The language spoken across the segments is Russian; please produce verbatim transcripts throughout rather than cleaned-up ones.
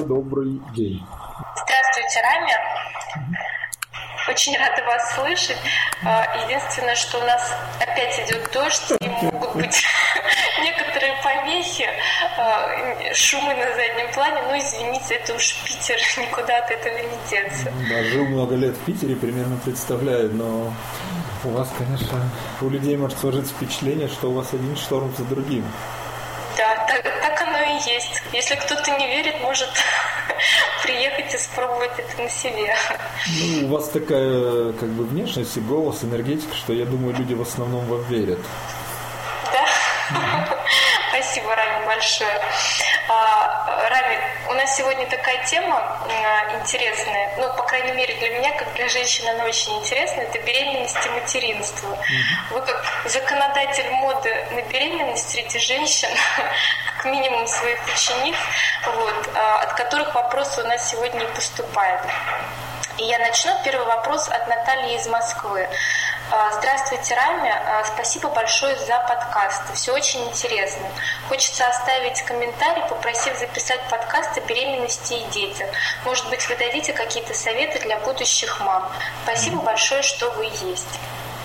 добрый день. Здравствуйте, Рами. Очень рада вас слышать. Единственное, что у нас опять идет дождь, и могут быть некоторые помехи, шумы на заднем плане. Ну, извините, это уж Питер, никуда от этого не деться. Да, жил много лет в Питере, примерно представляю, но у вас, конечно, у людей может сложиться впечатление, что у вас один шторм за другим. Да, так, так оно и есть. Если кто-то не верит, может приехать и спробовать это на себе. Ну, у вас такая, как бы, внешность и голос, энергетика, что, я думаю, люди в основном вам верят. Да? Mm-hmm. Спасибо, Рами, большое. А, Рами, у нас сегодня такая тема а, интересная, ну, по крайней мере, для меня, как для женщины, она очень интересная, это беременность и материнство. Mm-hmm. Вы, как законодатель моды на беременность среди женщин, как минимум своих учениц, вот, а, от которых вопросы у нас сегодня и поступают. И я начну. Первый вопрос от Натальи из Москвы. Здравствуйте, Рами. Спасибо большое за подкаст. Все очень интересно. Хочется оставить комментарий, попросив записать подкаст о беременности и детях. Может быть, вы дадите какие-то советы для будущих мам. Спасибо большое, что вы есть.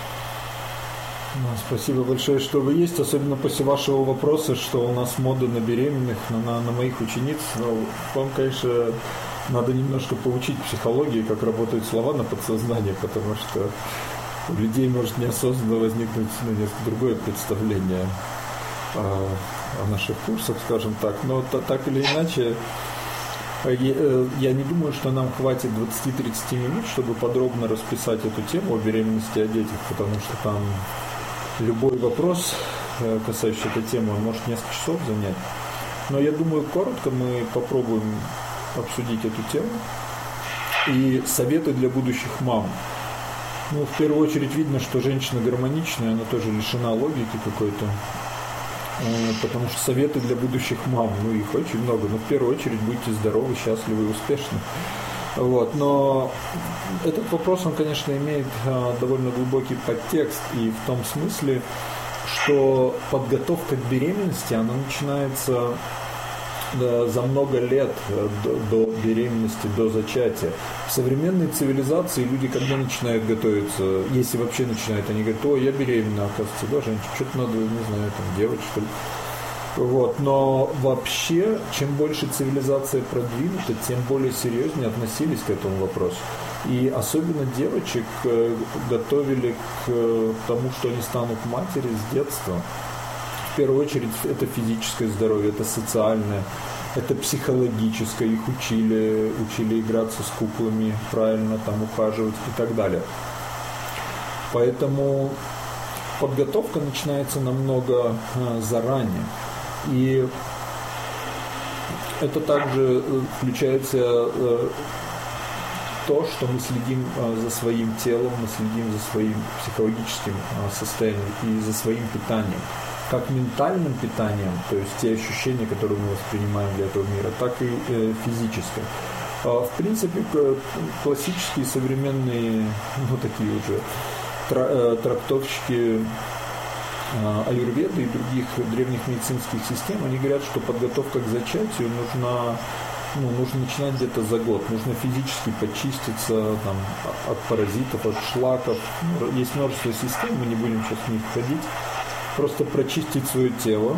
Спасибо большое, что вы есть. Особенно после вашего вопроса, что у нас мода на беременных, на, на моих учениц. Но вам, конечно, надо немножко поучить психологии, как работают слова на подсознание, потому что у людей может неосознанно возникнуть, ну, несколько другое представление о, о наших курсах, скажем так. Но то, так или иначе, я, я не думаю, что нам хватит двадцать-тридцать минут, чтобы подробно расписать эту тему о беременности и о детях, потому что там любой вопрос, касающийся этой темы, может несколько часов занять. Но я думаю, коротко мы попробуем обсудить эту тему. И советы для будущих мам. Ну, в первую очередь видно, что женщина гармоничная, она тоже лишена логики какой-то. Потому что советы для будущих мам, ну, их очень много. Но в первую очередь будьте здоровы, счастливы и успешны. Вот. Но этот вопрос, он, конечно, имеет довольно глубокий подтекст. И в том смысле, что подготовка к беременности, она начинается за много лет до, до беременности, до зачатия. В современной цивилизации люди, когда начинают готовиться, если вообще начинают, они говорят: о, я беременна, оказывается, да, женщина, что-то надо, не знаю, там, делать, что ли. Вот. Но вообще, чем больше цивилизация продвинута, тем более серьезнее относились к этому вопросу. И особенно девочек готовили к тому, что они станут матери с детства. В первую очередь это физическое здоровье, это социальное, это психологическое. Их учили, учили играться с куклами, правильно там ухаживать и так далее. Поэтому подготовка начинается намного а, заранее. И это также включается а, то, что мы следим а, за своим телом, мы следим за своим психологическим а, состоянием и за своим питанием. Как ментальным питанием, то есть те ощущения, которые мы воспринимаем для этого мира, так и э, физическое. А, в принципе, классические современные, ну, такие уже тра, э, трактовщики э, аюрведы и других древних медицинских систем, они говорят, что подготовка к зачатию нужна, ну, нужно начинать где-то за год. Нужно физически почиститься там, от паразитов, от шлаков. Есть множество систем, мы не будем сейчас в них входить. Просто прочистить свое тело,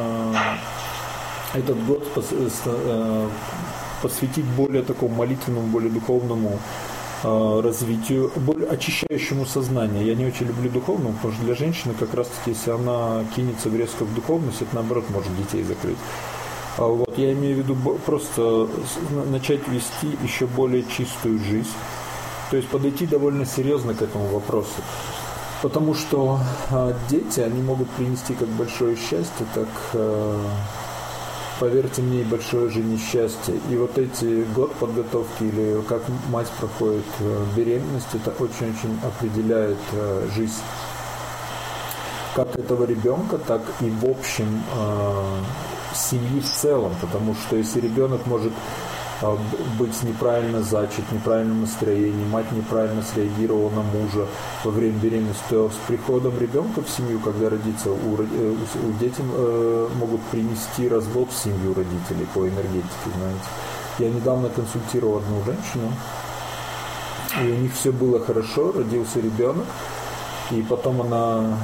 этот год посвятить более такому молитвенному, более духовному развитию, более очищающему сознание. Я не очень люблю духовному, потому что для женщины как раз-таки, если она кинется резко в духовность, это наоборот может детей закрыть. Вот, я имею в виду просто начать вести еще более чистую жизнь, то есть подойти довольно серьезно к этому вопросу. Потому что э, дети, они могут принести как большое счастье, так, э, поверьте мне, и большое же несчастье. И вот эти год подготовки, или как мать проходит э, беременность, это очень-очень определяет э, жизнь как этого ребенка, так и в общем э, семьи в целом. Потому что если ребенок может быть неправильно зачат, неправильном настроении, мать неправильно среагировала на мужа во время беременности, то с приходом ребенка в семью, когда родится, у, у детям э, могут принести развод в семью родителей по энергетике, знаете. Я недавно консультировал одну женщину, и у них все было хорошо, родился ребенок, и потом она...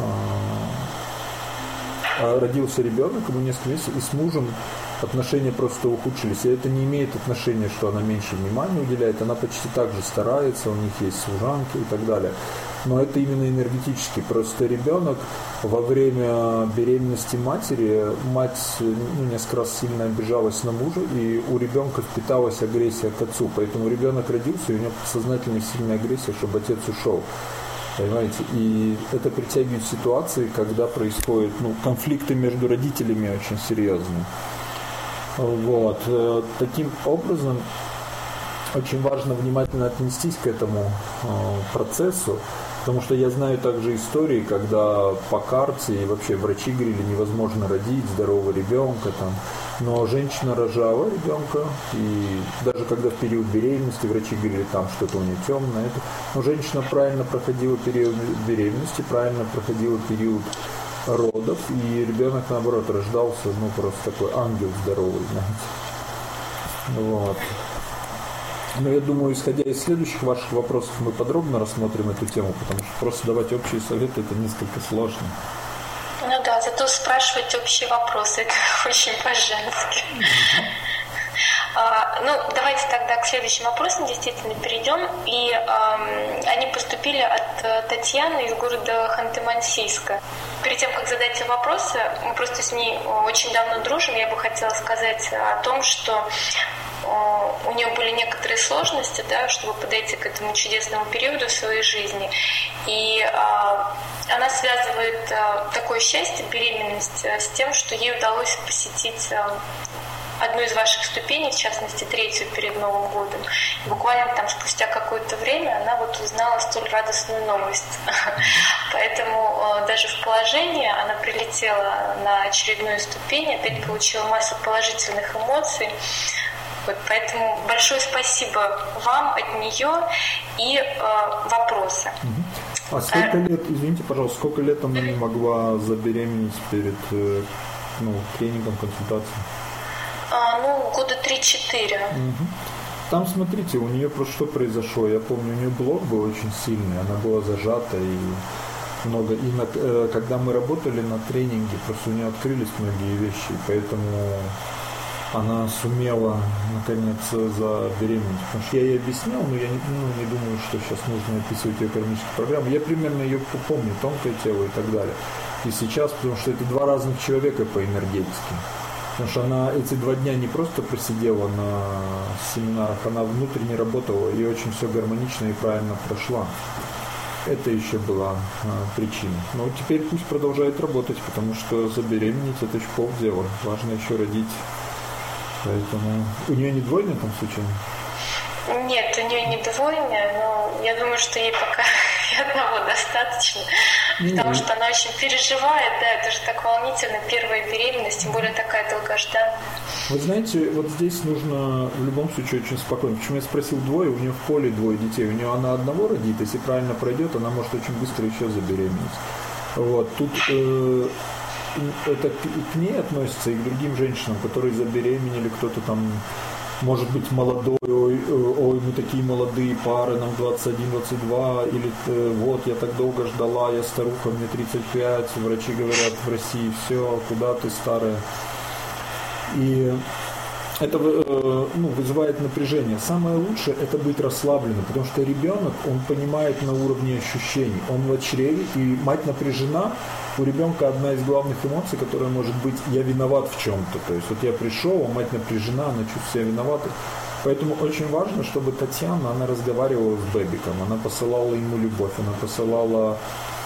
родился ребенок, ему несколько месяцев, и с мужем отношения просто ухудшились. И это не имеет отношения, что она меньше внимания уделяет, она почти так же старается, у них есть служанки и так далее. Но это именно энергетически. Просто ребенок во время беременности матери, мать ну, несколько раз сильно обижалась на мужа, и у ребенка впиталась агрессия к отцу. Поэтому ребенок родился, и у него подсознательно сильная агрессия, чтобы отец ушел. Понимаете? И это притягивает ситуации, когда происходят ну, конфликты между родителями очень серьезные. Вот. Таким образом, очень важно внимательно отнестись к этому процессу, потому что я знаю также истории, когда по карте и вообще врачи говорили, невозможно родить здорового ребенка, там, но женщина рожала ребенка, и даже когда в период беременности врачи говорили, там что-то у нее темное, это, но женщина правильно проходила период беременности, правильно проходила период родов, и ребенок, наоборот, рождался, ну, просто такой ангел здоровый, знаете. Вот. Но я думаю, исходя из следующих ваших вопросов, мы подробно рассмотрим эту тему, потому что просто давать общие советы – это несколько сложно. Ну да, зато спрашивать общие вопросы – это очень по-женски. Mm-hmm. А, ну, давайте тогда к следующим вопросам действительно перейдем. И а, они поступили от Татьяны из города Ханты-Мансийска. Перед тем, как задать ей вопросы, мы просто с ней очень давно дружим, я бы хотела сказать о том, что у нее были некоторые сложности, да, чтобы подойти к этому чудесному периоду в своей жизни. И а, она связывает а, такое счастье, беременность, а, с тем, что ей удалось посетить а, одну из ваших ступеней, в частности, третью перед Новым годом. И буквально там спустя какое-то время она вот узнала столь радостную новость. Поэтому а, даже в положении она прилетела на очередную ступень, опять получила массу положительных эмоций. Вот, поэтому большое спасибо вам от нее и э, вопросы. А сколько лет, извините, пожалуйста, сколько лет она не могла забеременеть перед ну, тренингом, консультацией? А, ну, года три-четыре. Угу. Там, смотрите, у нее просто что произошло. Я помню, у нее блок был очень сильный, она была зажата и много. И на, э, когда мы работали на тренинге, просто у нее открылись многие вещи, поэтому она сумела, наконец, забеременеть. Потому что я ей объяснял, но я не, ну, не думаю, что сейчас нужно описывать ее кармическую программу. Я примерно ее помню, тонкое тело и так далее. И сейчас, потому что это два разных человека по энергетике. Потому что она эти два дня не просто просидела на семинарах, она внутренне работала и очень все гармонично и правильно прошла. Это еще была а, причина. Но теперь пусть продолжает работать, потому что забеременеть это еще полдела. Важно еще родить. Поэтому у нее не двойня там случайно? Нет, у нее не двойня, но я думаю, что ей пока и одного достаточно, mm-hmm. потому что она очень переживает, да, это же так волнительно, первая беременность, тем более такая долгожданная. Вы знаете, вот здесь нужно в любом случае очень спокойно. Почему я спросил двое, у нее в поле двое детей, у нее она одного родит, если правильно пройдет, она может очень быстро еще забеременеть. Вот, тут... Э- это к ней относится и к другим женщинам, которые забеременели, кто-то там, может быть, молодой, ой, ой, мы такие молодые пары, нам двадцать один двадцать два, или вот, я так долго ждала, я старуха, мне тридцать пять, врачи говорят в России, все, куда ты, старая. И это ну, вызывает напряжение. Самое лучшее – это быть расслабленным, потому что ребенок, он понимает на уровне ощущений, он в чреве, и мать напряжена. У ребенка одна из главных эмоций, которая может быть «я виноват в чем-то». То есть вот я пришел, а мать напряжена, она чувствует себя виноватой. Поэтому очень важно, чтобы Татьяна, она разговаривала с бэбиком, она посылала ему любовь, она посылала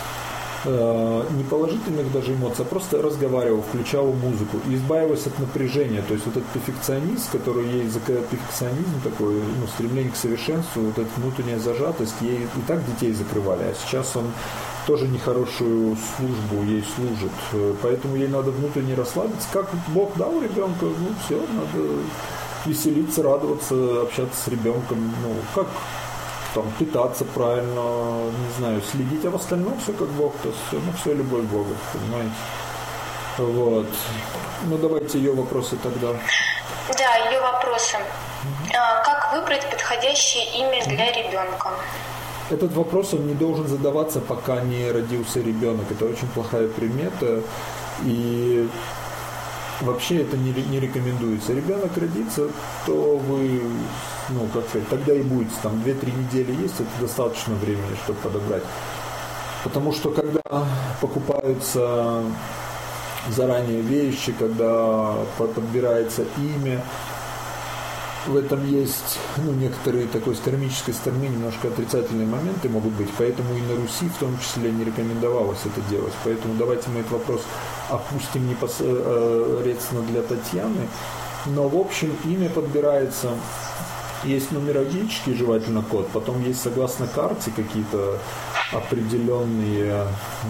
э, не положительных даже эмоций, а просто разговаривала, включала музыку и избавилась от напряжения. То есть вот этот перфекционист, который ей, перфекционизм такой, ну, стремление к совершенству, вот эта внутренняя зажатость, ей и так детей закрывали, а сейчас он тоже нехорошую службу ей служит. Поэтому ей надо внутренне расслабиться. Как Бог дал ребенка, ну все, надо веселиться, радоваться, общаться с ребенком. Ну, как там питаться правильно, не знаю, следить, а в остальном все как Бог, то все, ну все любовь Бога, понимаете. Вот. Ну давайте ее вопросы тогда. Да, ее вопросы. Как выбрать подходящее имя для ребенка? Этот вопрос он не должен задаваться, пока не родился ребенок. Это очень плохая примета. И вообще это не, не рекомендуется. Ребенок родится, то вы, ну, как сказать, тогда и будете. Там две-три недели есть, это достаточно времени, чтобы подобрать. Потому что когда покупаются заранее вещи, когда подбирается имя, в этом есть, ну, некоторые такой с кармической стороны немножко отрицательные моменты могут быть, поэтому и на Руси в том числе не рекомендовалось это делать. Поэтому давайте мы этот вопрос опустим непосредственно для Татьяны. Но в общем имя подбирается, есть нумерологический желательно код, потом есть согласно карте какие-то определенные,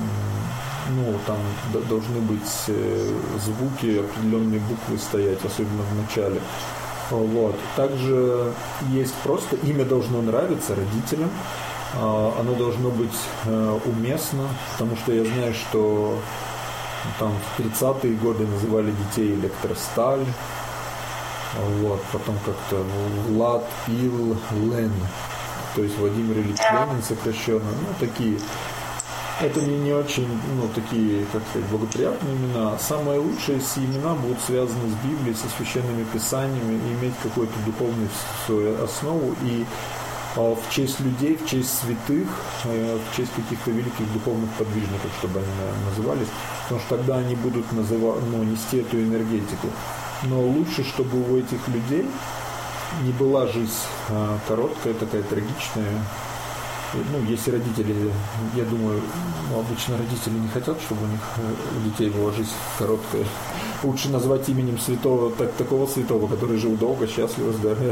ну, там должны быть звуки, определенные буквы стоять, особенно в начале. Вот. Также есть просто имя должно нравиться родителям, оно должно быть уместно, потому что я знаю, что там в тридцатые годы называли детей Электросталь, вот, потом как-то Влад, Ил, Лен, то есть Владимир Ильич Ленин сокращенно, ну, такие. Это не, не очень, ну, такие, как сказать, благоприятные имена. Самые лучшие все имена будут связаны с Библией, со священными писаниями, и иметь какую-то духовную свою основу. И а, в честь людей, в честь святых, а, в честь каких-то великих духовных подвижников, чтобы они, наверное, назывались. Потому что тогда они будут называть, ну, нести эту энергетику. Но лучше, чтобы у этих людей не была жизнь а, короткая, такая трагичная. Ну, если родители, я думаю, ну, обычно родители не хотят, чтобы у них у детей была жизнь короткая. Лучше назвать именем святого, так, такого святого, который жил долго, счастливо, здорово.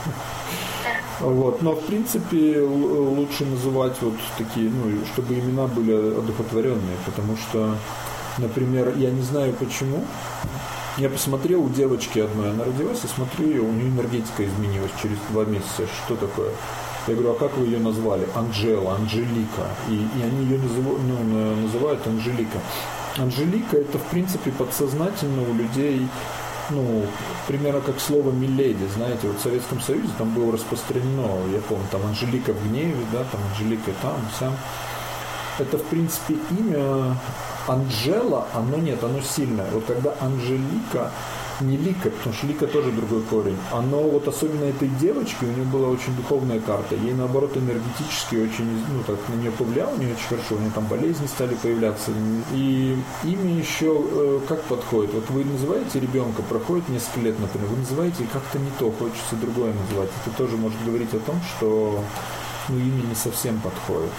Вот. Но, в принципе, лучше называть вот такие, ну, чтобы имена были одухотворенные, потому что, например, я не знаю почему, я посмотрел у девочки одной, она родилась, я смотрю ее, у нее энергетика изменилась через два месяца. Что такое? Я говорю, а как вы ее назвали? Анжела, Анжелика. И, и они ее называют, ну, называют Анжелика. Анжелика — это, в принципе, подсознательно у людей, ну, примерно как слово «миледи». Знаете, вот в Советском Союзе там было распространено, я помню, там Анжелика в гневе, да, там Анжелика там, вся. Это, в принципе, имя Анжела, оно нет, оно сильное. Вот когда Анжелика, не Лика, потому что Лика тоже другой корень, оно вот особенно этой девочке, у нее была очень духовная карта, ей наоборот энергетически очень, ну так, на нее повлияло не очень хорошо, у нее там болезни стали появляться, и имя еще э, как подходит, вот вы называете ребенка, проходит несколько лет, например, вы называете как-то не то, хочется другое называть, это тоже может говорить о том, что, ну, имя не совсем подходит.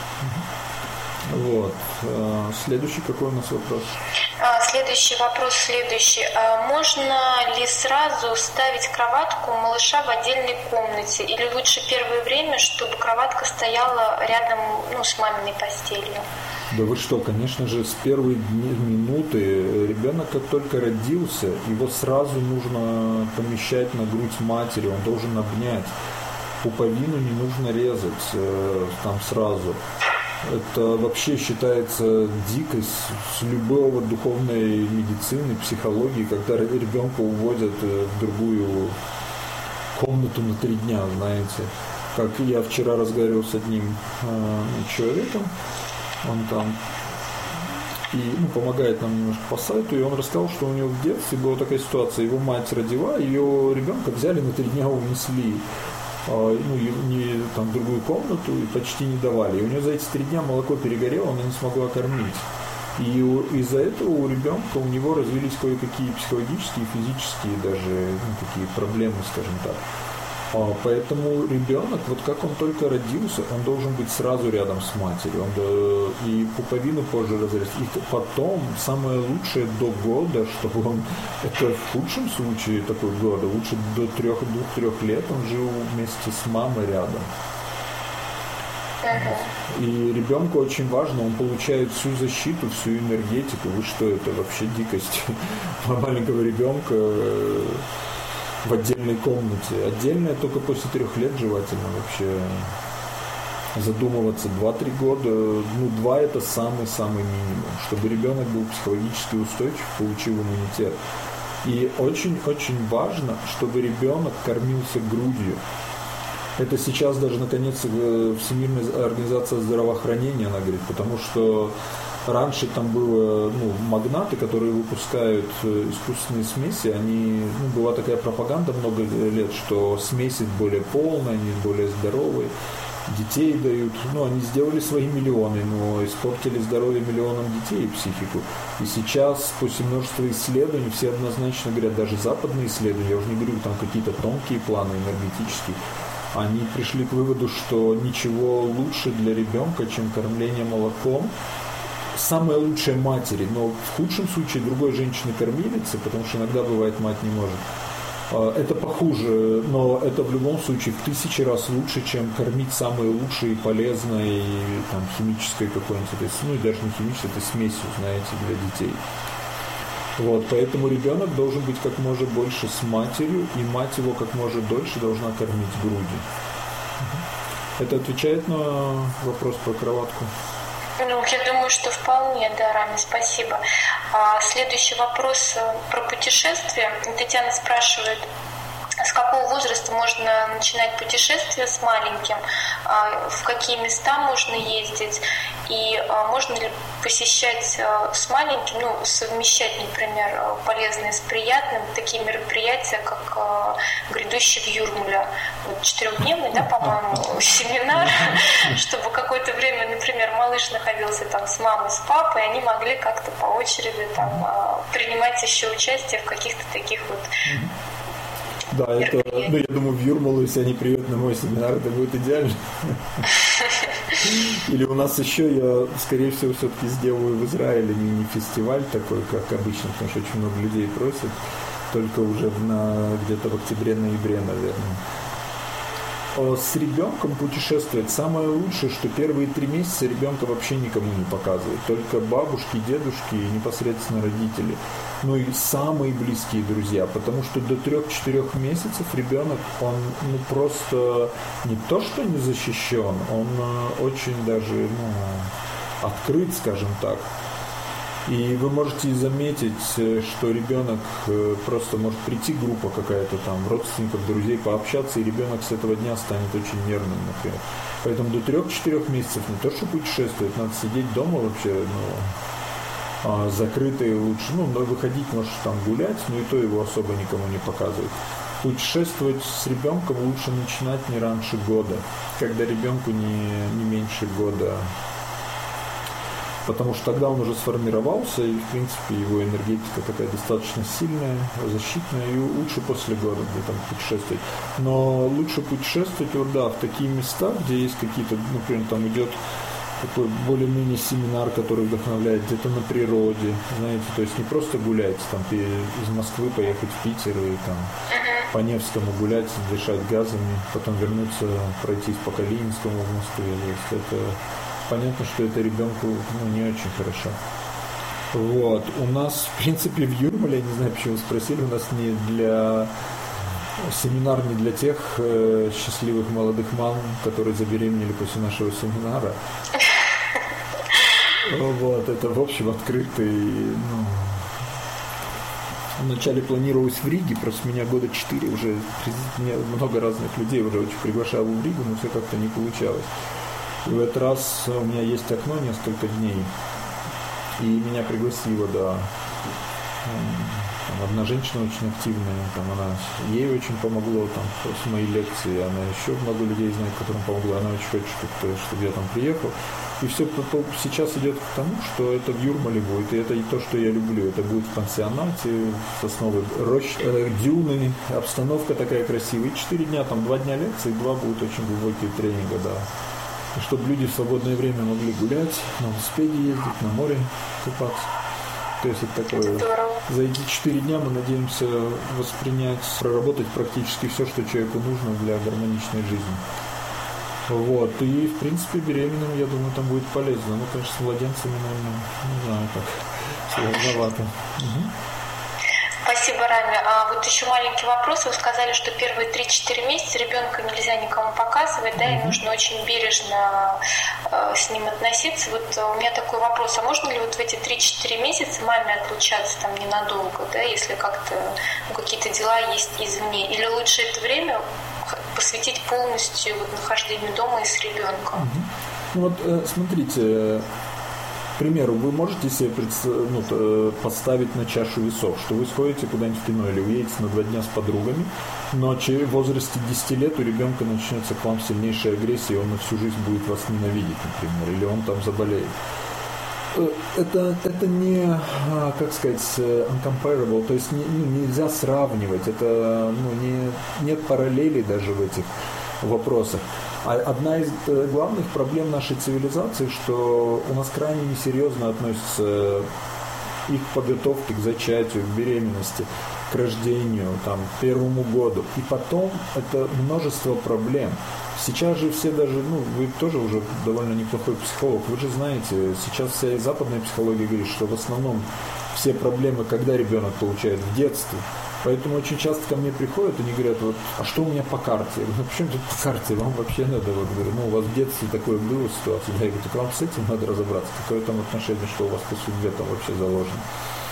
Вот. Следующий какой у нас вопрос? Следующий вопрос следующий. Можно ли сразу ставить кроватку малыша в отдельной комнате? Или лучше первое время, чтобы кроватка стояла рядом, ну, с маминой постелью? Да вы что, конечно же, с первой минуты ребенок, как только родился, его сразу нужно помещать на грудь матери, он должен обнять. Пуповину не нужно резать э, там сразу. Это вообще считается дикость с любого духовной медицины, психологии, когда ребенка уводят в другую комнату на три дня, знаете. Как я вчера разговаривал с одним э, человеком, он там и, ну, помогает нам немножко по сайту, и он рассказал, что у него в детстве была такая ситуация, его мать родила, ее ребенка взяли на три дня, унесли. Ну, не, там, в другую комнату и почти не давали. И у нее за эти три дня молоко перегорело, она не смогла кормить. И из-за этого у ребенка, у него развились кое-какие психологические, физические даже, ну, такие проблемы, скажем так. Поэтому ребенок, вот как он только родился, он должен быть сразу рядом с матерью. Он, и пуповину позже разрезать. И потом, самое лучшее до года, чтобы он, это в худшем случае такой года, лучше до трех, двух-трех лет он жил вместе с мамой рядом. И ребенку очень важно, он получает всю защиту, всю энергетику. Вы что, это вообще дикость маленького ребенка в отдельной комнате. Отдельная только после трех лет желательно вообще задумываться. Два-три года, ну, два это самый-самый минимум, чтобы ребенок был психологически устойчив, получил иммунитет. И очень-очень важно, чтобы ребенок кормился грудью. Это сейчас даже, наконец, Всемирная организация здравоохранения, она говорит, потому что раньше там было, ну, магнаты, которые выпускают искусственные смеси, они, ну, была такая пропаганда много лет, что смеси более полные, они более здоровые, детей дают, ну, они сделали свои миллионы, но испортили здоровье миллионам детей и психику. И сейчас, после множества исследований, все однозначно говорят, даже западные исследования, я уже не говорю, там какие-то тонкие планы энергетические, они пришли к выводу, что ничего лучше для ребенка, чем кормление молоком. Самое лучшее матери, но в худшем случае другой женщины-кормилицы, потому что иногда бывает мать не может. Это похуже, но это в любом случае в тысячи раз лучше, чем кормить самой лучшей, полезной, там, химической какой-нибудь, ну и даже не химической, это смесью, знаете, для детей. Вот, поэтому ребенок должен быть как можно больше с матерью, и мать его как можно дольше должна кормить грудью. Это отвечает на вопрос про кроватку? Ну, я думаю, что вполне, да, Рами, спасибо. А, следующий вопрос про путешествия. Татьяна спрашивает, с какого возраста можно начинать путешествие с маленьким, в какие места можно ездить, и можно ли посещать с маленьким, ну, совмещать, например, полезное с приятным, такие мероприятия, как грядущий в Юрмале, вот четырехдневный, да, по-моему, семинар, чтобы какое-то время, например, малыш находился там с мамой, с папой, и они могли как-то по очереди там принимать еще участие в каких-то таких вот. Да, это, ну, я думаю, в Юрмалу, если они приедут на мой семинар, это будет идеально. Или у нас еще, я, скорее всего, все-таки сделаю в Израиле мини-фестиваль такой, как обычно, потому что очень много людей просят, только уже на, где-то в октябре-ноябре, наверное. С ребенком путешествовать самое лучшее, что первые три месяца ребенка вообще никому не показывают, только бабушки, дедушки и непосредственно родители. Ну и самые близкие друзья, потому что до трех-четырех месяцев ребенок, он, ну, просто не то что не защищен, он очень даже, ну, открыт, скажем так. И вы можете заметить, что ребенок просто может прийти, группа какая-то там, родственников, друзей, пообщаться, и ребенок с этого дня станет очень нервным, например. Поэтому до трех-четырех месяцев не то, что путешествовать, надо сидеть дома вообще, ну, закрытые лучше. Ну, выходить, может, там гулять, но и то его особо никому не показывать. Путешествовать с ребенком лучше начинать не раньше года, когда ребенку не, не меньше года. Потому что тогда он уже сформировался, и, в принципе, его энергетика такая достаточно сильная, защитная, и лучше после года где-то путешествовать. Но лучше путешествовать, вот, да, в такие места, где есть какие-то, например, там идет такой более-менее семинар, который вдохновляет, где-то на природе, знаете, то есть не просто гулять, там, из Москвы поехать в Питер и там по Невскому гулять, дышать газами, потом вернуться, пройтись по Калининскому в Москве, то есть это... Понятно, что это ребенку, ну, не очень хорошо. Вот. У нас, в принципе, в Юрмале, я не знаю, почему вы спросили, у нас не для... Семинар не для тех э, счастливых молодых мам, которые забеременели после нашего семинара. Вот. Это, в общем, открытый... Ну... Вначале планировалось в Риге, просто меня года четыре уже... Меня много разных людей уже очень приглашал в Ригу, но все как-то не получалось. И в этот раз у меня есть окно несколько дней, и меня пригласила, да, там, одна женщина очень активная, там, она, ей очень помогло там, с моей лекции, она еще много людей знает, которым помогла, она очень хочет, чтобы я там приехал. И все сейчас идет к тому, что это в Юрмале будет, и это и то, что я люблю, это будет в пансионате, сосновой рощи, э, дюны, обстановка такая красивая, и четыре дня, там два дня лекции, два будут очень глубокие тренинга, да. И чтобы люди в свободное время могли гулять, на велосипеде ездить, на море купаться. То есть это такое... Здорово. За эти четыре дня мы надеемся воспринять, проработать практически все, что человеку нужно для гармоничной жизни. Вот. И, в принципе, беременным, я думаю, там будет полезно. Ну, конечно, с младенцами, наверное, не знаю, так сложновато. Угу. Спасибо, Рами. А вот еще маленький вопрос. Вы сказали, что первые три-четыре месяца ребенка нельзя никому показывать, да, и нужно очень бережно э, с ним относиться. Вот у меня такой вопрос. А можно ли вот в эти три-четыре месяца маме отлучаться там ненадолго, да, если как-то ну, какие-то дела есть извне? Или лучше это время посвятить полностью вот, нахождению дома и с ребенком? Ну вот, э, смотрите, к примеру, вы можете себе ну, поставить на чашу весов, что вы сходите куда-нибудь в кино или уедете на два дня с подругами, но в возрасте десяти лет у ребенка начнется к вам сильнейшая агрессия, и он на всю жизнь будет вас ненавидеть, например, или он там заболеет. Это, это не, как сказать, uncomparable, то есть не, нельзя сравнивать, это ну, не, нет параллелей даже в этих вопросах. А одна из главных проблем нашей цивилизации, что у нас крайне несерьезно относятся и к подготовке к зачатию, к беременности, к рождению, там, к первому году. И потом это множество проблем. Сейчас же все даже, ну, вы тоже уже довольно неплохой психолог, вы же знаете, сейчас вся западная психология говорит, что в основном все проблемы, когда ребенок получает в детстве. Поэтому очень часто ко мне приходят, они говорят, вот, а что у меня по карте? Я говорю, ну почему тут по карте? Вам вообще надо, вот, говорю, ну у вас в детстве такое было ситуация, да, я говорю, так вам с этим надо разобраться, какое там отношение, что у вас по судьбе там вообще заложено.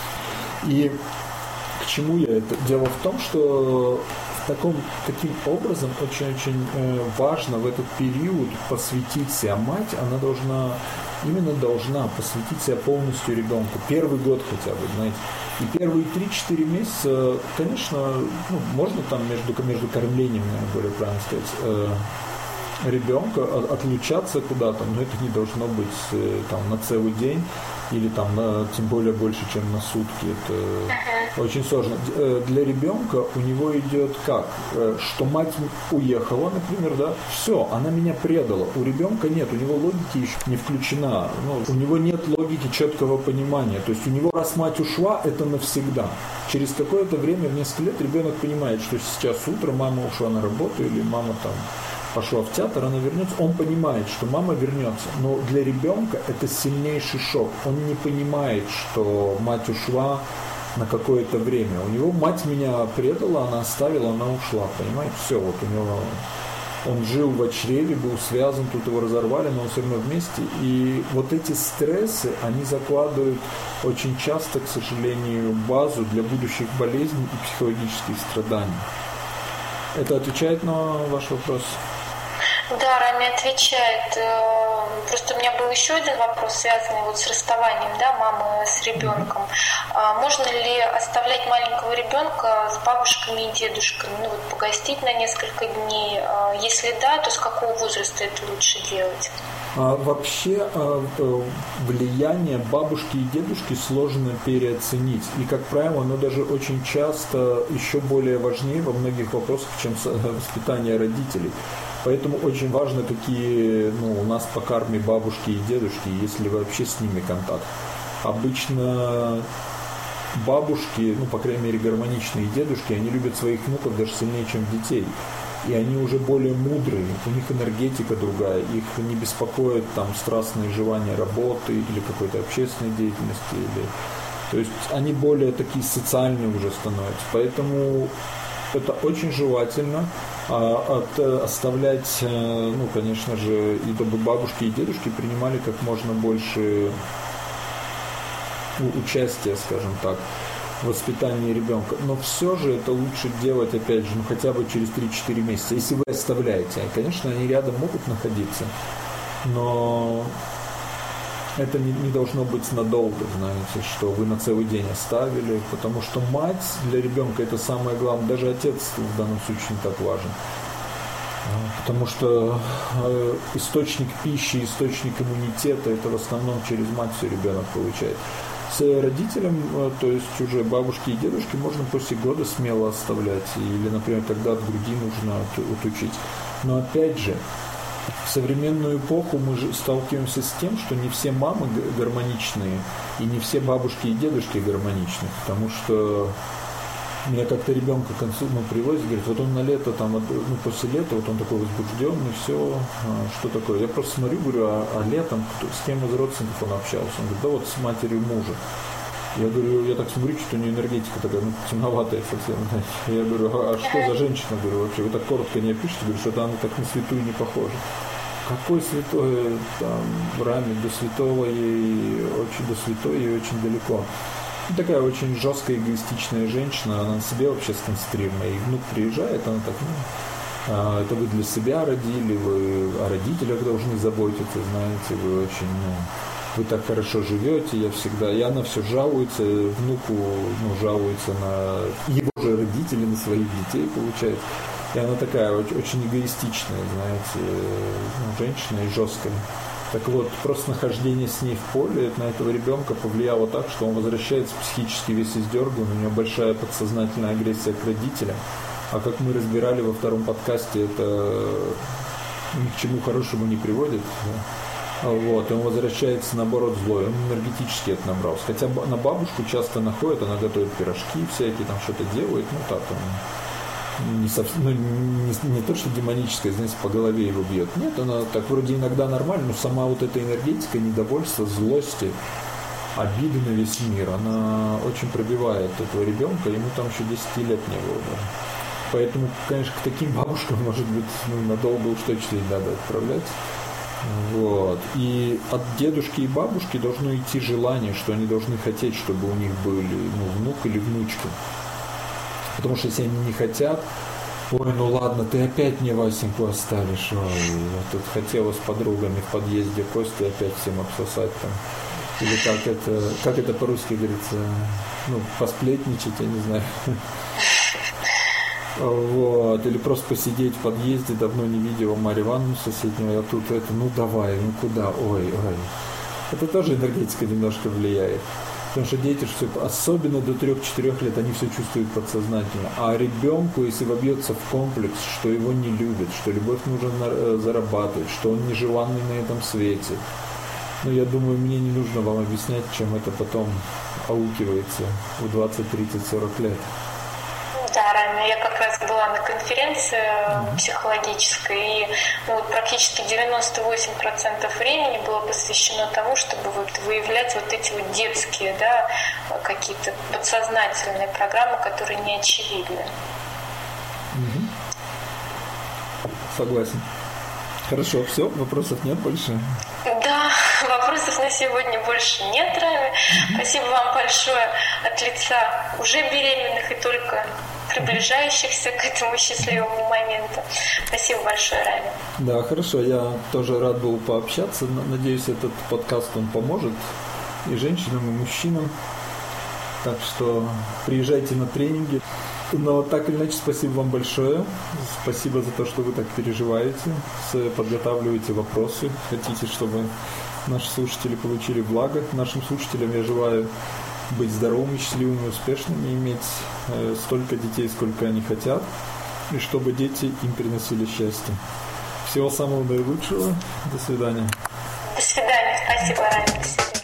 И к чему я это? Дело в том, что таком, таким образом очень-очень э, важно в этот период посвятить себя. Мать, она должна, именно должна посвятить себя полностью ребенку. Первый год хотя бы, знаете. И первые три-четыре месяца, конечно, ну, можно там между, между кормлением, наверное, более правильно сказать, э, ребенка отлучаться куда-то, но это не должно быть э, там на целый день или там на, тем более больше, чем на сутки. Это uh-huh. очень сложно. Для ребенка у него идет как? Что мать уехала, например, да, все, она меня предала. У ребенка нет, у него логики еще не включена. Ну, у него нет логики четкого понимания. То есть у него, раз мать ушла, это навсегда. Через какое-то время, в несколько лет, ребенок понимает, что сейчас утром мама ушла на работу или мама там пошла в театр, она вернется, он понимает, что мама вернется. Но для ребенка это сильнейший шок. Он не понимает, что мать ушла на какое-то время. У него мать меня предала, она оставила, она ушла. Понимаете? Все, вот у него... Он жил в чреве, был связан, тут его разорвали, но он все равно вместе. И вот эти стрессы, они закладывают очень часто, к сожалению, базу для будущих болезней и психологических страданий. Это отвечает на ваш вопрос? Да, Рами отвечает. Просто у меня был еще один вопрос, связанный вот с расставанием, да, мамы с ребенком. А можно ли оставлять маленького ребенка с бабушками и дедушками, ну вот погостить на несколько дней? Если да, то с какого возраста это лучше делать? А, вообще влияние бабушки и дедушки сложно переоценить. И, как правило, оно даже очень часто еще более важнее во многих вопросах, чем воспитание родителей. Поэтому очень важно, какие ну, у нас по карме бабушки и дедушки, есть ли вообще с ними контакт. Обычно бабушки, ну, по крайней мере, гармоничные дедушки, они любят своих внуков даже сильнее, чем детей. И они уже более мудрые, у них энергетика другая, их не беспокоит там страстные желания работы или какой-то общественной деятельности. Или... То есть они более такие социальные уже становятся. Поэтому это очень желательно а, от, оставлять, ну, конечно же, и чтобы бабушки и дедушки принимали как можно больше ну, участия, скажем так, в воспитании ребенка. Но все же это лучше делать, опять же, ну, хотя бы через три-четыре месяца, если вы оставляете. Конечно, они рядом могут находиться, но это не, не должно быть надолго, знаете, что вы на целый день оставили, потому что мать для ребенка это самое главное, даже отец в данном случае не так важен. Потому что э, источник пищи, источник иммунитета, это в основном через мать все ребенок получает. С родителем, э, то есть уже бабушки и дедушки, можно после года смело оставлять. Или, например, когда от груди нужно отучить. Но опять же, в современную эпоху мы же сталкиваемся с тем, что не все мамы гармоничные, и не все бабушки и дедушки гармоничны, потому что меня как-то ребенка к концу ну, привозит, говорит, вот он на лето, там, ну, после лета, вот он такой возбужденный, все, что такое? Я просто смотрю, говорю, а, а летом с кем из родственников он общался? Он говорит, да вот с матерью мужа. Я говорю, я так смотрю, что у нее энергетика такая, ну, темноватая совсем. Я говорю, а что за женщина? Говорю, вообще, вы так коротко не опишете, говорю, что она так на святую не похожа. Какой святой, там, в раме до святого ей, очень до святой ей очень далеко. И такая очень жесткая, эгоистичная женщина, она на себе вообще сконцентрирована. И внук приезжает, она так, ну, а, это вы для себя родили, вы о родителях должны заботиться, знаете, вы очень, ну, вы так хорошо живете, я всегда, и она все жалуется, внуку, ну, жалуется на его же родителей, на своих детей, получается. И она такая очень, очень эгоистичная, знаете, ну, женщина и жесткая. Так вот, просто нахождение с ней в поле на этого ребенка повлияло так, что он возвращается психически весь издерган, у него большая подсознательная агрессия к родителям. А как мы разбирали во втором подкасте, это ни к чему хорошему не приводит. Вот, и он возвращается, наоборот, злой, он энергетически это набрался. Хотя на бабушку часто находит, она готовит пирожки всякие, там что-то делает, ну так, он не, совсем, ну, не, не то, что демоническое, знаете, по голове его бьет. Нет, она так вроде иногда нормально, но сама вот эта энергетика, недовольство, злости, обиды на весь мир, она очень пробивает этого ребенка, ему там еще десять лет не было даже. Поэтому, конечно, к таким бабушкам, может быть, ну, надолго уж точно не надо отправлять. Вот. И от дедушки и бабушки должно идти желание, что они должны хотеть, чтобы у них были, ну, внук или внучка. Потому что если они не хотят, ой, ну ладно, ты опять мне Васеньку оставишь. Ой, я тут хотела с подругами в подъезде Костю опять всем обсосать там. Или как это, как это по-русски говорится, ну, посплетничать, я не знаю. Вот, или просто посидеть в подъезде, давно не видела Марью Ивановну соседнюю, а тут это, ну давай, ну куда, ой, ой. Это тоже энергетика немножко влияет. Потому что дети, что особенно до трех-четырех лет, они все чувствуют подсознательно. А ребенку, если вобьется в комплекс, что его не любят, что любовь нужно зарабатывать, что он нежеланный на этом свете, ну, я думаю, мне не нужно вам объяснять, чем это потом аукивается в двадцать, тридцать, сорок лет. Да, Рами, я как раз была на конференции mm-hmm. психологической, и ну, вот практически девяносто восемь процентов времени было посвящено тому, чтобы вот выявлять вот эти вот детские, да, какие-то подсознательные программы, которые не очевидны. Mm-hmm. Согласен. Хорошо, все, вопросов нет больше? Да, вопросов на сегодня больше нет, Рами. Mm-hmm. Спасибо вам большое от лица уже беременных и только приближающихся к этому счастливому моменту. Спасибо большое, Рами. Да, хорошо, я тоже рад был пообщаться. Надеюсь, этот подкаст он поможет и женщинам, и мужчинам. Так что приезжайте на тренинги. Но так или иначе, спасибо вам большое. Спасибо за то, что вы так переживаете, подготавливаете вопросы. Хотите, чтобы наши слушатели получили благо. Нашим слушателям я желаю быть здоровыми, счастливыми, успешными, иметь э, столько детей, сколько они хотят, и чтобы дети им приносили счастье. Всего самого наилучшего. До свидания. До свидания. Спасибо, Рами. До свидания.